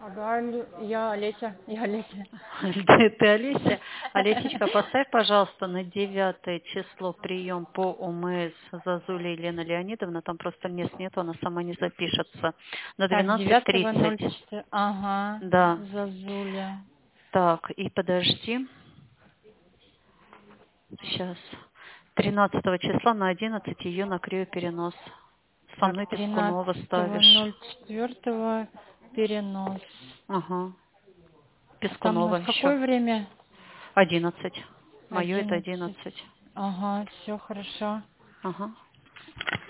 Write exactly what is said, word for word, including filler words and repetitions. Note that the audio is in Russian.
Ага, Лю- я Олеся, я Олеся. Ты, ты Олеся? Олесечка, поставь, пожалуйста, на девятое число прием по ОМС Зазуля Елена Леонидовна. Там просто мест нет, она сама не запишется. На Так, двенадцать девятого ноль тридцать. четыре. Ага, Да. Зазуля. Так, и подожди. Сейчас. Тринадцатого числа на одиннадцать ее на криоперенос. Со Так, мной Пескунова тринадцатого ставишь. ноль четвертого перенос. Ага. Там у Пескунова нас еще. какое время? Одиннадцать. Мое это Одиннадцать. одиннадцать. Ага, все хорошо. Ага.